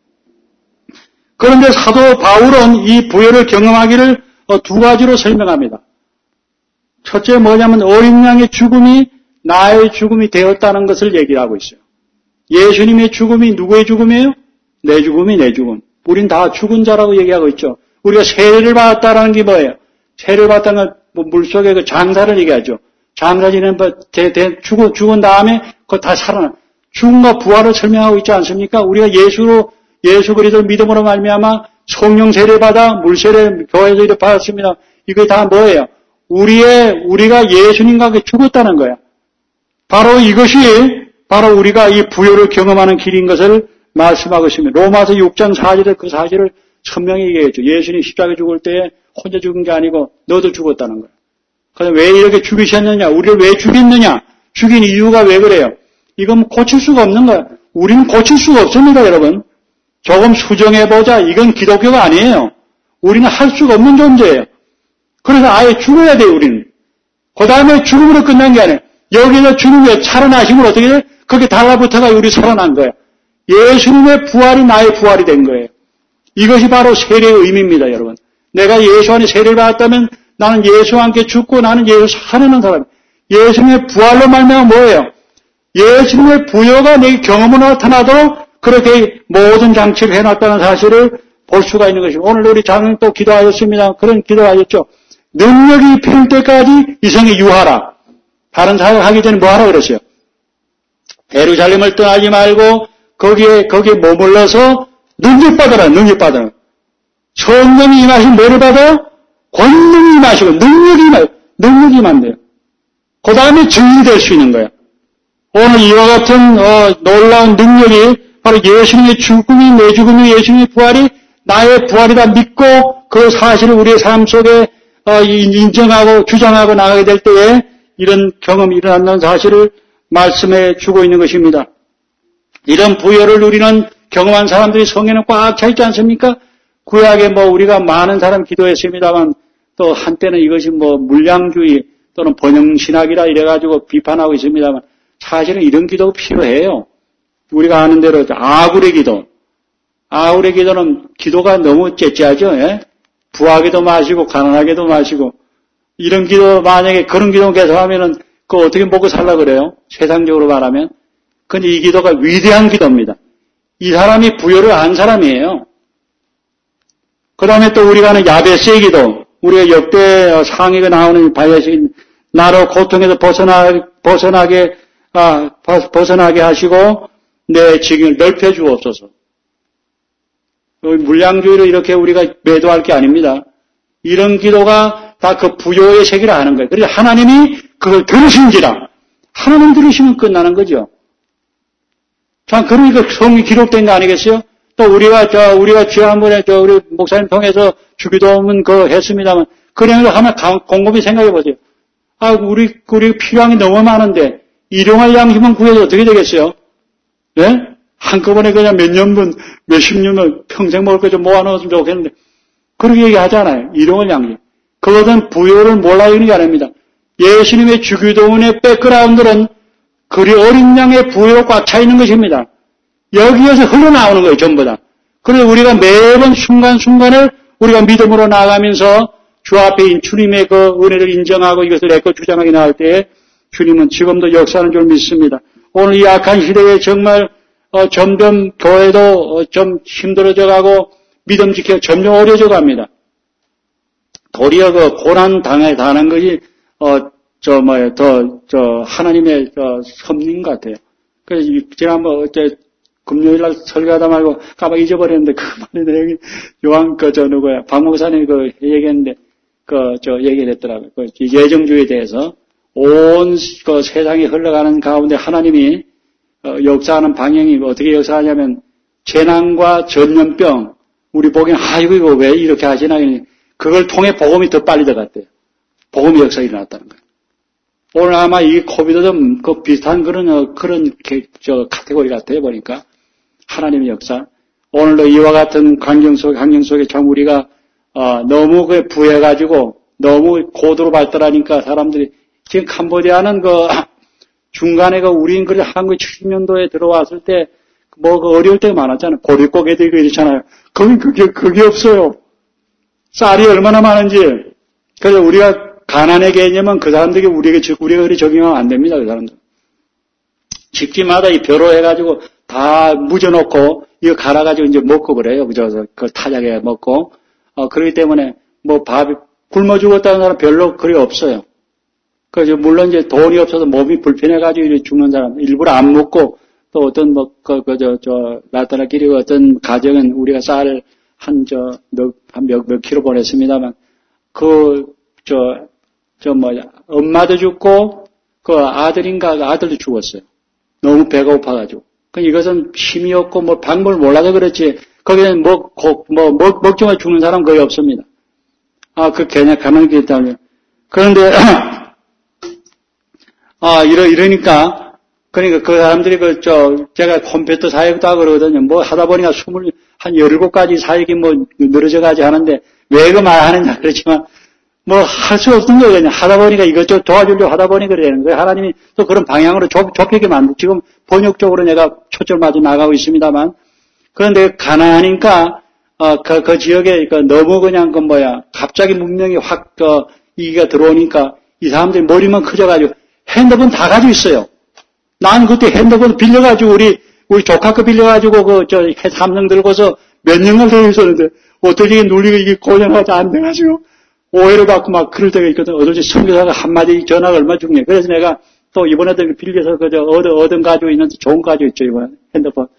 그런데 사도 바울은 이 부여를 경험하기를 두 가지로 설명합니다. 첫째 뭐냐면 어린 양의 죽음이 나의 죽음이 되었다는 것을 얘기하고 있어요. 예수님의 죽음이 누구의 죽음이에요? 내 죽음이 내 죽음. 우린 다 죽은 자라고 얘기하고 있죠. 우리가 세례를 받았다라는 게 뭐예요? 세례를 받았다는 건 뭐 물속에 그 장사를 얘기하죠. 장사 지낸 죽은, 죽은 다음에 그거 다 살아나. 죽음과 부활을 설명하고 있지 않습니까? 우리가 예수로, 예수 그리스도를 믿음으로 말미암아 성령 세례 받아 물세례 교회에서 이렇게 받았습니다. 이게 다 뭐예요? 우리의, 우리가 예수님과 함께 죽었다는 거야. 바로 이것이 바로 우리가 이 부여를 경험하는 길인 것을 말씀하고 있습니다. 로마서 육 장 사 절에 그 사실을 선명히 얘기했죠. 예수님 십자가에 죽을 때 혼자 죽은 게 아니고 너도 죽었다는 거예요. 그래서 왜 이렇게 죽이셨느냐? 우리를 왜 죽였느냐? 죽인 이유가 왜 그래요? 이건 고칠 수가 없는 거예요. 우리는 고칠 수가 없습니다, 여러분. 조금 수정해보자. 이건 기독교가 아니에요. 우리는 할 수가 없는 존재예요. 그래서 아예 죽어야 돼요, 우리는. 그 다음에 죽음으로 끝난 게 아니에요. 여기서 죽음에 살아나심을 어떻게 해요? 그게 달라붙어가 우리 살아난 거예요. 예수님의 부활이 나의 부활이 된 거예요. 이것이 바로 세례의 의미입니다, 여러분. 내가 예수 안에 세례를 받았다면 나는 예수와 함께 죽고 나는 예수 살아난 사람. 예수님의 부활로 말미암아 뭐예요? 예수님의 부여가 내 경험으로 나타나도 그렇게 모든 장치를 해놨다는 사실을 볼 수가 있는 것이고, 오늘 우리 장로님 또 기도하셨습니다. 그런 기도하셨죠. 능력이 필 때까지 이성에 유하라. 다른 사역 하기 전에 뭐 하라 그랬어요? 예루살렘을 떠나지 말고 거기에 거기에 머물러서 능력 받아라. 능력 받아라. 성령이 임하시면 뭐를 받아? 권능이 임하시고 능력이 임하 능력이 임한대요. 그 다음에 증인이 될 수 있는 거예요. 오늘 이와 같은 어, 놀라운 능력이 바로 예수님의 죽음이 내 죽음이 예수님의 부활이 나의 부활이다 믿고 그 사실을 우리의 삶 속에 어, 인정하고 주장하고 나가게 될 때에 이런 경험이 일어난다는 사실을 말씀해 주고 있는 것입니다. 이런 부여를 누리는 경험한 사람들이 성경에 꽉 차 있지 않습니까? 구약에 뭐 우리가 많은 사람 기도했습니다만 또 한때는 이것이 뭐 물량주의 또는 번영신학이라 이래가지고 비판하고 있습니다만 사실은 이런 기도가 필요해요. 우리가 아는 대로 아굴의 기도. 아굴의 기도는 기도가 너무 째째하죠. 예? 부하게도 마시고 가난하게도 마시고 이런 기도 만약에 그런 기도 계속하면은 그거 어떻게 먹고 살라 그래요? 세상적으로 말하면. 근데 이 기도가 위대한 기도입니다. 이 사람이 부여를 안 사람이에요. 그 다음에 또 우리가 하는 야베스의 기도. 우리가 역대 상위가 나오는 바야식 나로 고통에서 벗어나, 벗어나게, 아, 벗어나게 하시고 내 지경을 넓혀 주옵소서. 물량주의로 이렇게 우리가 매도할 게 아닙니다. 이런 기도가 다 그 부요의 세계를 아는 거예요. 그래서 하나님이 그걸 들으신지라. 하나님 들으시면 끝나는 거죠. 참, 그러니까 성이 기록된 거 아니겠어요? 또 우리가, 저, 우리가 지난번에 저, 우리 목사님 통해서 주기도문 그 했습니다만, 그냥 하나 곰곰이 생각해 보세요. 아, 우리, 우리 필요한 게 너무 많은데, 일용할 양심은 구해서 어떻게 되겠어요? 예? 한꺼번에 그냥 몇 년분, 몇십 년을 평생 먹을 거 좀 모아놓았으면 좋겠는데, 그렇게 얘기하잖아요. 일용할 양심. 그것은 부요를 몰라 있는 게 아닙니다. 예수님의 주기도문의 백그라운드는 그리 어린 양의 부여로 꽉 차 있는 것입니다. 여기에서 흘러나오는 거예요, 전부 다. 그래서 우리가 매번 순간순간을 우리가 믿음으로 나아가면서 주 앞에 주님의 그 은혜를 인정하고 이것을 내거 주장하게 나갈 때에 주님은 지금도 역사하는 줄 믿습니다. 오늘 이 악한 시대에 정말 어, 점점 교회도 어, 좀 힘들어져 가고 믿음 지키기가 점점 어려져 갑니다. 도리어 그 고난 당해 당한 것이 어, 저 뭐야 더 저 하나님의 저 섭리인 것 같아요. 그래서 지난번 어째 금요일 날 설교하다 말고 까먹 잊어버렸는데 그 말이 여기 요한 그 저 누구야 박 목사님이 그 얘기했는데 그 저 얘기를 했더라고요. 그 예정주의에 대해서 온 그 세상이 흘러가는 가운데 하나님이 어, 역사하는 방향이 어떻게 역사하냐면 재난과 전염병 우리 보기엔 아이고 이거 왜 이렇게 하시나 그걸 통해 복음이 더 빨리 들어갔대요. 복음의 역사가 일어났다는 거예요. 오늘 아마 이 코비드도 그 비슷한 그런 어, 그런 게, 저 카테고리 같아요 보니까 하나님의 역사. 오늘도 이와 같은 환경 속 환경 속에 참 우리가 어, 너무 그 부해가지고 너무 고도로 발달하니까 사람들이 지금 캄보디아는 그 중간에 그 우린 그 한국 칠십 년도에 들어왔을 때 뭐 그 어려울 때가 많았잖아요. 보릿고개들이 그렇잖아요. 거기 그게 그게 없어요. 쌀이 얼마나 많은지. 그래서 우리가 가난의 개념은 그 사람들이 우리에게 우리가 그리 적용하면 안 됩니다. 그 사람들. 집집마다 이 벼로 해가지고 다 묻어놓고 이거 갈아가지고 이제 먹고 그래요. 그저 그 타작에 먹고. 어 그렇기 때문에 뭐 밥이 굶어 죽었다는 사람 별로 그리 없어요. 그래서 물론 이제 돈이 없어서 몸이 불편해가지고 죽는 사람 일부러 안 먹고 또 어떤 뭐 그 그 저 저 나타나끼리 어떤 가정은 우리가 쌀 한 저 한 몇 몇 킬로 보냈습니다만 그 저 저 뭐야 엄마도 죽고 그 아들인가 아들도 죽었어요. 너무 배가 고파가지고. 그 이것은 힘이 없고 뭐 방법을 몰라서 그렇지 거기는 뭐뭐 뭐 먹지마 죽는 사람 거의 없습니다. 아 그 개념 가능하기 때문에 그런데 아 이러 이러니까 그러니까 그 사람들이 그 저 제가 컴퓨터 사역도 하고 그러거든요. 뭐 하다 보니까 스물 한 열일곱 가지 사역이 뭐 늘어져 가지 하는데 왜 그 말하느냐 그렇지만. 뭐, 할 수 없는 거예요. 그냥 하다 보니까 이것저것 도와주려고 하다 보니까 그러는 거예요. 하나님이 또 그런 방향으로 좁, 좁히게 만들, 지금 번역적으로 내가 초점 맞아 나가고 있습니다만. 그런데 가난하니까, 어, 그, 그 지역에, 그 너무 그냥 그 뭐야, 갑자기 문명이 확, 그, 이기가 들어오니까 이 사람들이 머리만 커져가지고 핸드폰 다 가지고 있어요. 난 그때 핸드폰 빌려가지고 우리 우리 조카 거 빌려가지고 그 저 삼성 들고서 몇 년간 되어 있었는데 어떻게 눌리고 이게 고정하지 안 돼가지고 오해를 받고 막 그럴 때가 있거든. 어쩌지 선교사가 한마디 전화가 얼마 중요해. 그래서 내가 또 이번에도 빌려서 그저 얻어 얻은 가지고 있는데 좋은 거 가지고 있죠 이번에 핸드폰.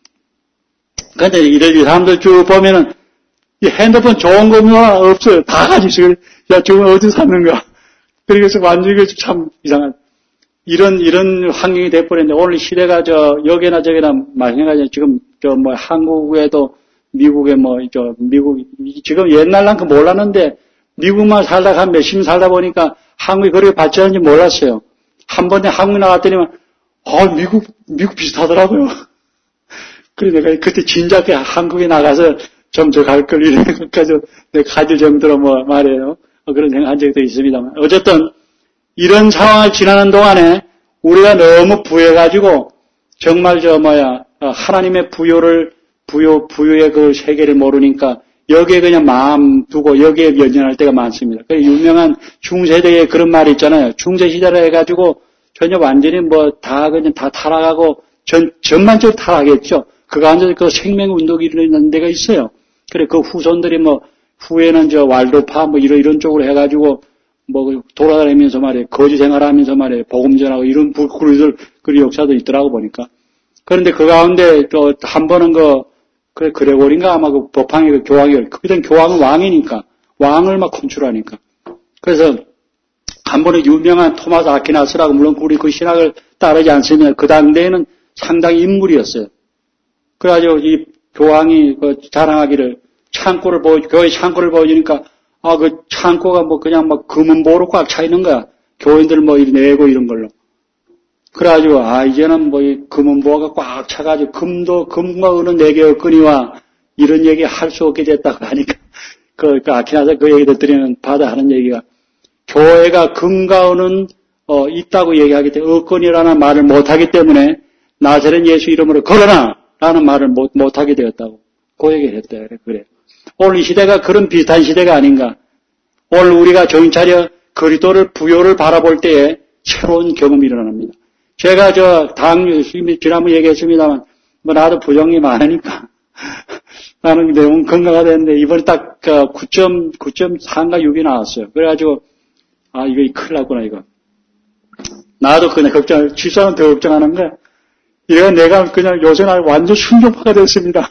근데 이런 사람들 쭉 보면은 이 핸드폰 좋은 거면 없어요. 다 가지고 있어요. 야 저건 어디서 샀는가. 그래서 완전히 참 이상한. 이런, 이런 환경이 돼버렸는데, 오늘 시대가 저, 여기나 저기나 마찬가지로 지금, 저, 뭐, 한국에도, 미국에 뭐, 저, 미국, 지금 옛날만큼 몰랐는데, 미국만 살다가 한 몇십 년 살다 보니까 한국이 그렇게 발전한지 몰랐어요. 한 번에 한국 나갔더니만, 어, 미국, 미국 비슷하더라고요. 그래, 내가 그때 진작에 한국에 나가서 좀 더 갈 걸, 이런 것까지 내가 가질 정도로 뭐 말이에요. 그런 생각한 적도 있습니다만. 어쨌든, 이런 상황을 지나는 동안에 우리가 너무 부해가지고 정말 저 뭐야 하나님의 부요를 부요 부요의 그 세계를 모르니까 여기에 그냥 마음 두고 여기에 연연할 때가 많습니다. 그 유명한 중세대에 그런 말이 있잖아요. 중세 시대라 해가지고 전혀 완전히 뭐 다 그냥 다 타락하고 전 전반적으로 타락했죠. 그 가운데 그 생명 운동이 일어나는 데가 있어요. 그래 그 후손들이 뭐 후에는 저 왈도파 뭐 이런 이런 쪽으로 해가지고 뭐 돌아다니면서 말이에요. 거지 생활하면서 말이에요. 복음 전하고 이런 그리들 그 역사도 있더라고 보니까. 그런데 그 가운데 또 한 번은 그 그 그레고린가 아마 그 법황의 그 교황이 그땐 교황은 왕이니까 왕을 막 컨트롤하니까. 그래서 한 번은 유명한 토마스 아퀴나스라고 물론 우리 그 신학을 따르지 않습니다. 그 당대에는 상당히 인물이었어요. 그래가지고 이 교황이 그 자랑하기를 창고를 보여 교회 창고를 보여주니까. 아, 그 창고가 뭐 그냥 막 금은보로 꽉 차 있는 거야. 교인들 뭐 내고 이런 걸로. 그래가지고, 아, 이제는 뭐 이 금은보가 꽉 차가지고 금도, 금과 은은 내게 없거니와 이런 얘기 할 수 없게 됐다고 하니까. 그, 그 아키나사 그 얘기 듣더니는 바다 하는 얘기가 교회가 금과 은은 어, 있다고 얘기하기 때문에 없거니라는 말을 못하기 때문에 나사렛 예수 이름으로 걸어라! 라는 말을 못, 못하게 되었다고. 그 얘기를 했대요. 그래. 오늘 이 시대가 그런 비슷한 시대가 아닌가. 오늘 우리가 정신 차려 그리스도를 부요를 바라볼 때에 새로운 경험이 일어납니다. 제가 저 당 지난번 얘기했습니다만 뭐 나도 부정이 많으니까 나는 내용 건강하다 했는데 이번에 딱 구 점 사인가 육이 나왔어요. 그래가지고 아 이거 큰일 났구나 이거. 나도 그냥 걱정, 집사는 더 걱정하는 거야. 이래 내가 그냥 요새는 완전 순종파가 됐습니다.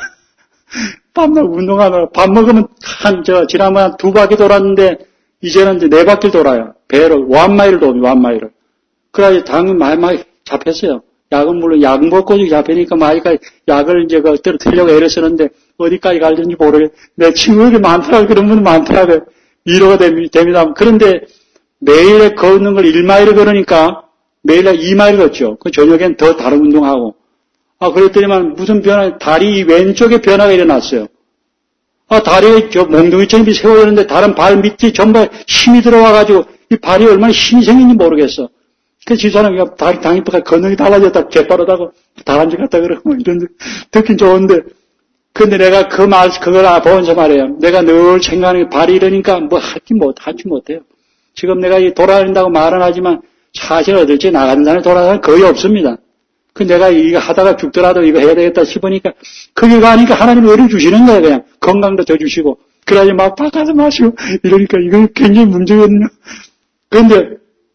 밤낮 운동하면, 밥 먹으면 한, 저, 지난번에 한 두 바퀴 돌았는데, 이제는 이제 네 바퀴 돌아요. 배로, 완마일을 돕니다, 완마일을. 그래가지고 당연히 많이 많이 잡혔어요. 약은 물론 약 먹고 잡히니까 많이까지 약을 이제 그 떨어뜨리려고 애를 쓰는데, 어디까지 갈는지 모르겠어요. 내 친구들이 많더라고요. 그런 분이 많더라고요. 위로가 됩니다. 그런데 매일 걷는 걸 일 마일을 걸으니까, 매일 이 마일 걷죠. 그 저녁엔 더 다른 운동하고. 아, 그랬더니만 무슨 변화, 다리 왼쪽에 변화가 일어났어요. 아, 다리에 저 몽둥이처럼 세워졌는데 다른 발 밑에 전부 힘이 들어와가지고 이 발이 얼마나 힘이 생긴지 모르겠어. 그 집사람이 다리 당입니까 건너기 달라졌다, 재빠르다고 다람쥐 같다 그러고 이런, 듣긴 좋은데. 근데 내가 그 말, 그걸 보면서 말해요. 내가 늘 생각하는 게 발이 이러니까 뭐 하지 못, 하지 못해요. 지금 내가 돌아다닌다고 말은 하지만 사실 어딜지 나가는 사람이 돌아다니는 거의 없습니다. 그 내가 이거 하다가 죽더라도 이거 해야 되겠다 싶으니까 거기 가니까 하나님이 의를 주시는 거예요. 그냥 건강도 더 주시고 그래야지 막 바꿔서 마시고 이러니까 이건 굉장히 문제거든요. 그런데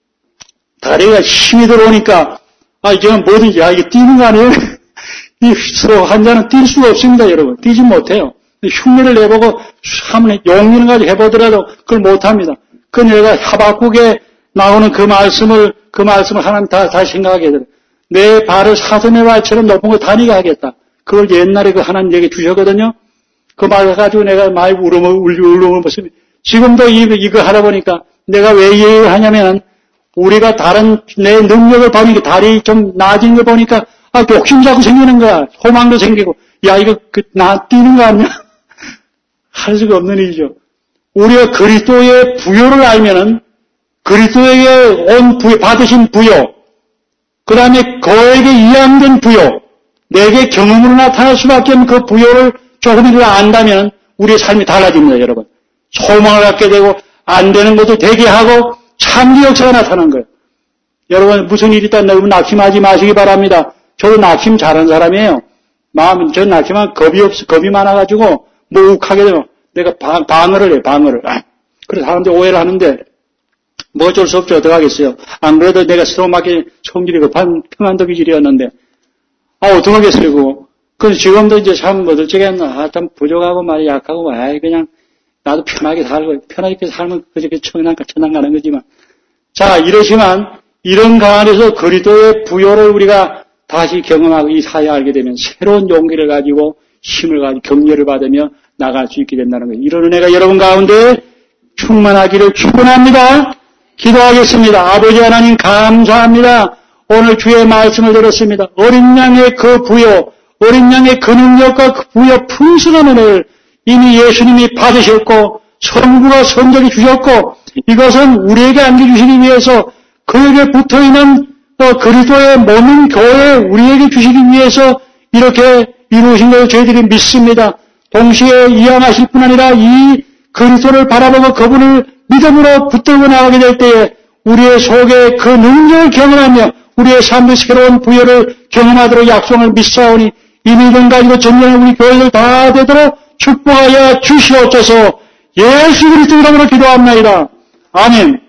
다리가 힘이 들어오니까 아 이제는 뭐든지 야 이게 뛰는 거 아니에요? 이 서로 환자는 뛸 수가 없습니다. 여러분 뛰지 못해요. 흉내를 내보고 한번 용기를 가지고 해보더라도 그걸 못합니다. 그 내가 하박국에 나오는 그 말씀을 그 말씀을 하나님 다 다시 생각하게 돼요. 내 발을 사슴의 발처럼 높은 거 다니게 하겠다. 그걸 옛날에 그 하나님 얘기 주셨거든요. 그 말 가지고 내가 많이 울음을, 울음을 보습니다. 지금도 이, 이거 하다 보니까 내가 왜 이 얘기를 하냐면 우리가 다른 내 능력을 보니까 다리 좀 나아진 걸 보니까 아, 욕심 자꾸 생기는 거야. 호망도 생기고. 야, 이거 그, 나 뛰는 거 아니야? 할 수가 없는 일이죠. 우리가 그리스도의 부요를 알면은 그리스도에게 온 부요, 받으신 부요, 그 다음에 그에게 이양된 부요, 내게 경험으로 나타날 수밖에 없는 그 부요를 조금이라도 안다면 우리의 삶이 달라집니다, 여러분. 소망을 갖게 되고 안 되는 것도 되게 하고 참기 역사가 나타난 거예요. 여러분 무슨 일이 있다 너무 낙심하지 마시기 바랍니다. 저도 낙심 잘하는 사람이에요. 마음, 전 낙심한 겁이 없어, 겁이 많아가지고 뭐 욱하게 되면 내가 방, 방어를 해, 방어를. 그래서 사람들이 오해를 하는데 뭐 어쩔 수 없죠. 어떡하겠어요. 안 그래도 내가 스스로맞게 성질이 급한 평안도 기질이었는데 아 어떡하겠어요 그거. 그래서 지금도 이제 참 어쩌겠나. 아, 참 부족하고 말이 약하고 아이 그냥 나도 편하게 살고 편하게 살면 그저께 천당, 천당 가는 거지만 자 이러지만 이런 강안에서 그리스도의 부요를 우리가 다시 경험하고 이 사회에 알게 되면 새로운 용기를 가지고 힘을 가지고 격려를 받으며 나갈 수 있게 된다는 거예요. 이런 은혜가 여러분 가운데 충만하기를 축원합니다. 기도하겠습니다. 아버지 하나님 감사합니다. 오늘 주의 말씀을 들었습니다. 어린 양의 그 부요, 어린 양의 그 능력과 그 부요 풍성한 은혜를 이미 예수님이 받으셨고 성부가 선적이 주셨고 이것은 우리에게 안겨주시기 위해서 그에게 붙어있는 그리스도의 몸인 교회 우리에게 주시기 위해서 이렇게 이루어진 것을 저희들이 믿습니다. 동시에 이양하실 뿐 아니라 이 그리스도를 바라보고 그분을 믿음으로 붙들고 나가게 될 때에 우리의 속에 그 능력을 경험하며 우리의 삶의 새로운 부여를 경험하도록 약속을 믿사오니 이 믿음 가지고 전쟁을 우리 교회들 다 되도록 축복하여 주시옵소서. 예수 그리스도 이름으로 기도합니다. 아멘.